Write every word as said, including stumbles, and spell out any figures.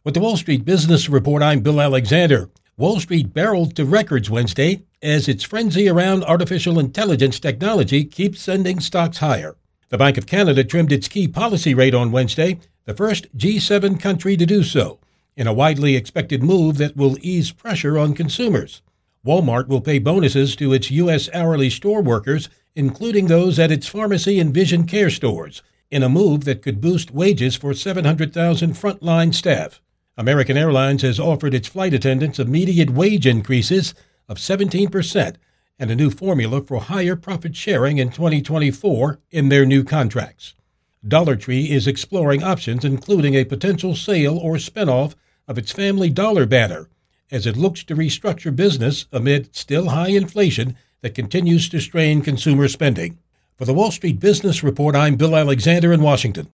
With the Wall Street Business Report, I'm Bill Alexander. Wall Street barreled to records Wednesday as its frenzy around artificial intelligence technology keeps sending stocks higher. The Bank of Canada trimmed its key policy rate on Wednesday, the first G seven country to do so, in a widely expected move that will ease pressure on consumers. Walmart will pay bonuses to its U S hourly store workers, including those at its pharmacy and vision care stores, in a move that could boost wages for seven hundred thousand frontline staff. American Airlines has offered its flight attendants immediate wage increases of seventeen percent and a new formula for higher profit sharing in twenty twenty-four in their new contracts. Dollar Tree is exploring options, including a potential sale or spinoff of its Family Dollar banner, as it looks to restructure business amid still high inflation that continues to strain consumer spending. For the Wall Street Business Report, I'm Bill Alexander in Washington.